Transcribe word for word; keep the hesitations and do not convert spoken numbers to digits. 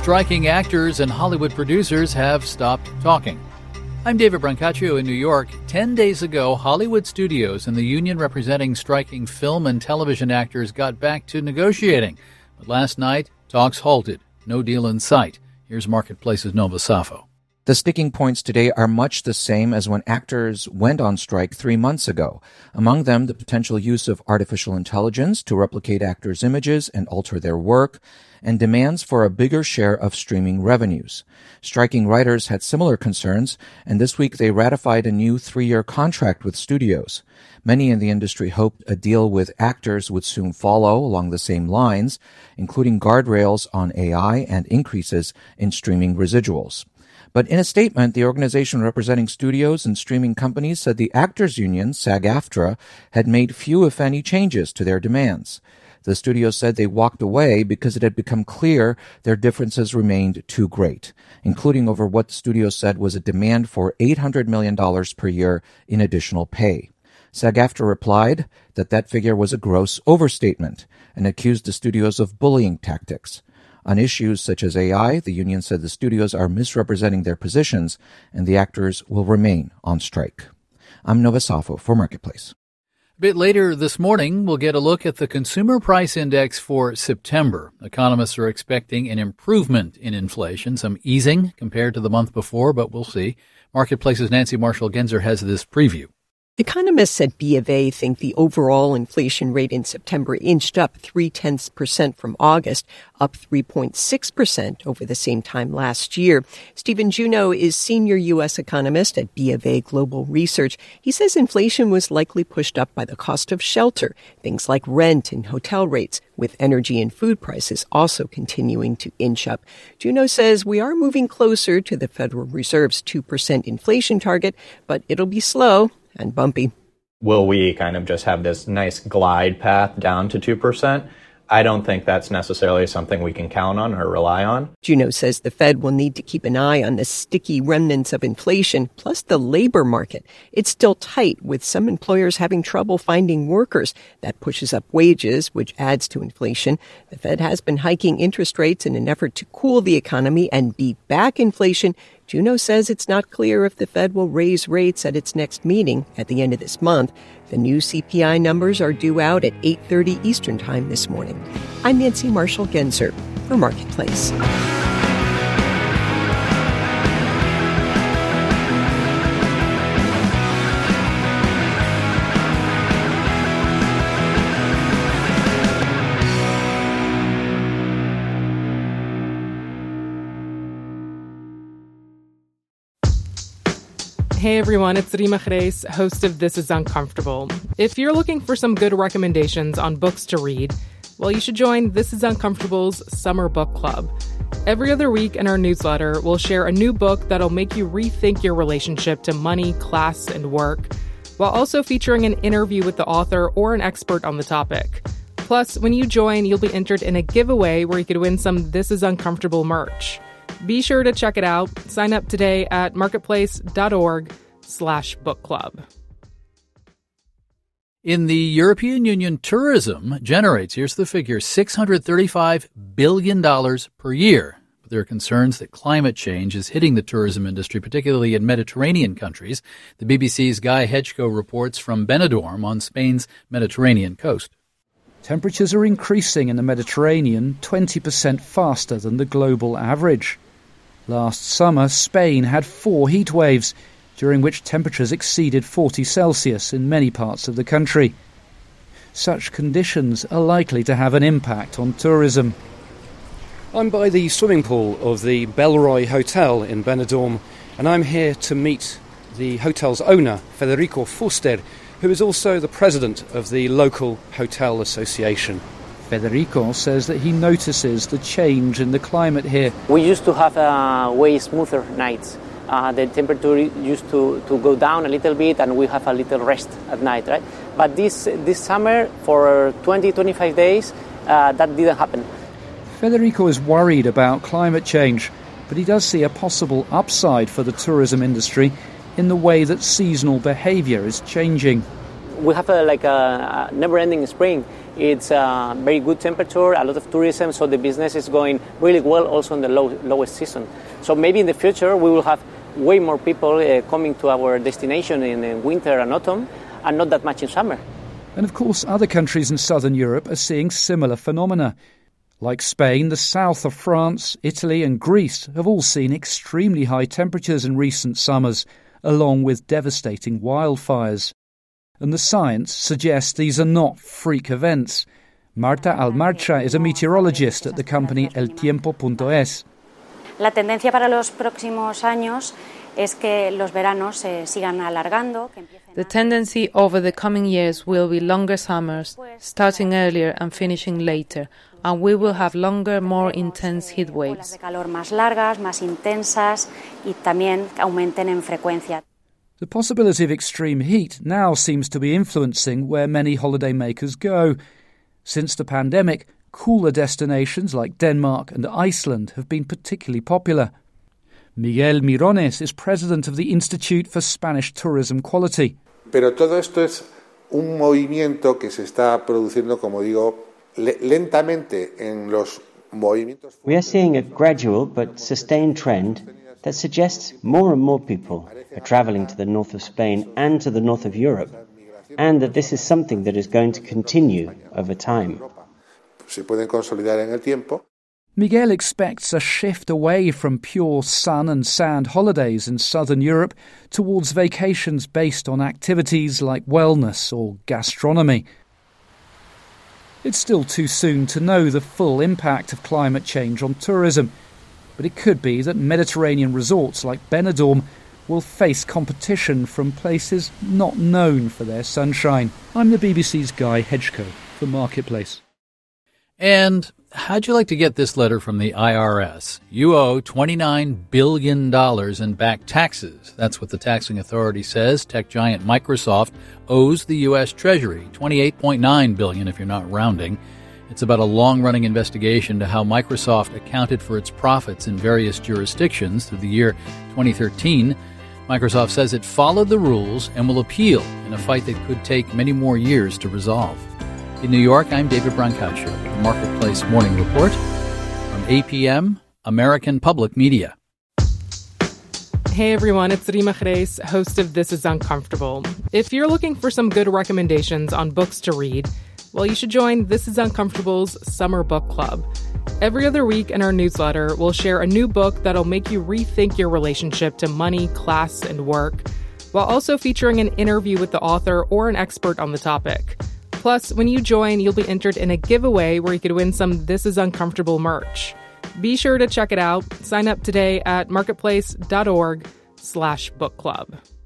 Striking actors and Hollywood producers have stopped talking. I'm David Brancaccio in New York. Ten days ago, Hollywood studios and the union representing striking film and television actors got back to negotiating. But last night, talks halted. No deal in sight. Here's Marketplace's Nova Safo. The sticking points today are much the same as when actors went on strike three months ago. Among them, the potential use of artificial intelligence to replicate actors' images and alter their work, and demands for a bigger share of streaming revenues. Striking writers had similar concerns, and this week they ratified a new three-year contract with studios. Many in the industry hoped a deal with actors would soon follow along the same lines, including guardrails on A I and increases in streaming residuals. But in a statement, the organization representing studios and streaming companies said the actors' union, SAG-AFTRA, had made few, if any, changes to their demands. The studio said they walked away because it had become clear their differences remained too great, including over what the studio said was a demand for eight hundred million dollars per year in additional pay. SAG-AFTRA replied that that figure was a gross overstatement and accused the studios of bullying tactics. On issues such as A I, the union said the studios are misrepresenting their positions and the actors will remain on strike. I'm Nova Safo for Marketplace. A bit later this morning, we'll get a look at the Consumer Price Index for September. Economists are expecting an improvement in inflation, some easing compared to the month before, but we'll see. Marketplace's Nancy Marshall-Genzer has this preview. Economists at B of A think the overall inflation rate in September inched up three-tenths percent from August, up three point six percent over the same time last year. Stephen Juneau is senior U S economist at B of A Global Research. He says inflation was likely pushed up by the cost of shelter, things like rent and hotel rates, with energy and food prices also continuing to inch up. Juneau says we are moving closer to the Federal Reserve's two percent inflation target, but it'll be slow and bumpy. Will we kind of just have this nice glide path down to two percent? I don't think that's necessarily something we can count on or rely on. Juneau says the Fed will need to keep an eye on the sticky remnants of inflation, plus the labor market. It's still tight, with some employers having trouble finding workers. That pushes up wages, which adds to inflation. The Fed has been hiking interest rates in an effort to cool the economy and beat back inflation. Juneau says it's not clear if the Fed will raise rates at its next meeting at the end of this month. The new C P I numbers are due out at eight thirty Eastern Time this morning. I'm Nancy Marshall-Genzer for Marketplace. Hey everyone, it's Rima Khreis, host of This Is Uncomfortable. If you're looking for some good recommendations on books to read, well, you should join This Is Uncomfortable's Summer Book Club. Every other week in our newsletter, we'll share a new book that'll make you rethink your relationship to money, class, and work, while also featuring an interview with the author or an expert on the topic. Plus, when you join, you'll be entered in a giveaway where you could win some This Is Uncomfortable merch. Be sure to check it out. Sign up today at marketplace.org slash book club. In the European Union, tourism generates, here's the figure, six hundred thirty-five billion dollars per year. But there are concerns that climate change is hitting the tourism industry, particularly in Mediterranean countries. The B B C's Guy Hedgecoe reports from Benidorm on Spain's Mediterranean coast. Temperatures are increasing in the Mediterranean twenty percent faster than the global average. Last summer, Spain had four heat waves, during which temperatures exceeded forty Celsius in many parts of the country. Such conditions are likely to have an impact on tourism. I'm by the swimming pool of the Belroy Hotel in Benidorm, and I'm here to meet the hotel's owner, Federico Fuster, who is also the president of the local hotel association. Federico says that he notices the change in the climate here. We used to have uh, way smoother nights. Uh, the temperature used to, to go down a little bit and we have a little rest at night, right? But this this summer, for twenty, twenty-five days, uh, that didn't happen. Federico is worried about climate change, but he does see a possible upside for the tourism industry in the way that seasonal behaviour is changing. We have a, like a, a never-ending spring, It's uh, very good temperature, a lot of tourism, so the business is going really well also in the low, lowest season. So maybe in the future we will have way more people uh, coming to our destination in, in winter and autumn, and not that much in summer. And of course, other countries in southern Europe are seeing similar phenomena. Like Spain, the south of France, Italy and Greece have all seen extremely high temperatures in recent summers, along with devastating wildfires. And the science suggests these are not freak events. Marta Almarcha is a meteorologist at the company El Tiempo punto es. La tendencia para los próximos años es que los veranos se sigan alargando. The tendency over the coming years will be longer summers, starting earlier and finishing later, and we will have longer, more intense heat waves. De calor más largas, más intensas y también aumenten en frecuencia. The possibility of extreme heat now seems to be influencing where many holidaymakers go. Since the pandemic, cooler destinations like Denmark and Iceland have been particularly popular. Miguel Mirones is president of the Institute for Spanish Tourism Quality. Pero todo esto es un movimiento que se está produciendo, como digo, lentamente en los movimientos. We are seeing a gradual but sustained trend that suggests more and more people are travelling to the north of Spain and to the north of Europe, and that this is something that is going to continue over time. Se pueden consolidar en el tiempo. Miguel expects a shift away from pure sun and sand holidays in southern Europe towards vacations based on activities like wellness or gastronomy. It's still too soon to know the full impact of climate change on tourism, but it could be that Mediterranean resorts like Benidorm will face competition from places not known for their sunshine. I'm the B B C's Guy Hedgecoe for Marketplace. And how'd you like to get this letter from the I R S? You owe twenty-nine billion dollars in back taxes. That's what the taxing authority says. Tech giant Microsoft owes the U S Treasury twenty-eight point nine billion dollars if you're not rounding. It's about a long-running investigation to how Microsoft accounted for its profits in various jurisdictions through the year twenty thirteen. Microsoft says it followed the rules and will appeal in a fight that could take many more years to resolve. In New York, I'm David Brancaccio, the Marketplace Morning Report from A P M, American Public Media. Hey everyone, it's Rima Jerez, host of This Is Uncomfortable. If you're looking for some good recommendations on books to read, well, you should join This Is Uncomfortable's Summer Book Club. Every other week in our newsletter, we'll share a new book that'll make you rethink your relationship to money, class, and work, while also featuring an interview with the author or an expert on the topic. Plus, when you join, you'll be entered in a giveaway where you could win some This Is Uncomfortable merch. Be sure to check it out. Sign up today at marketplace.org slash book club.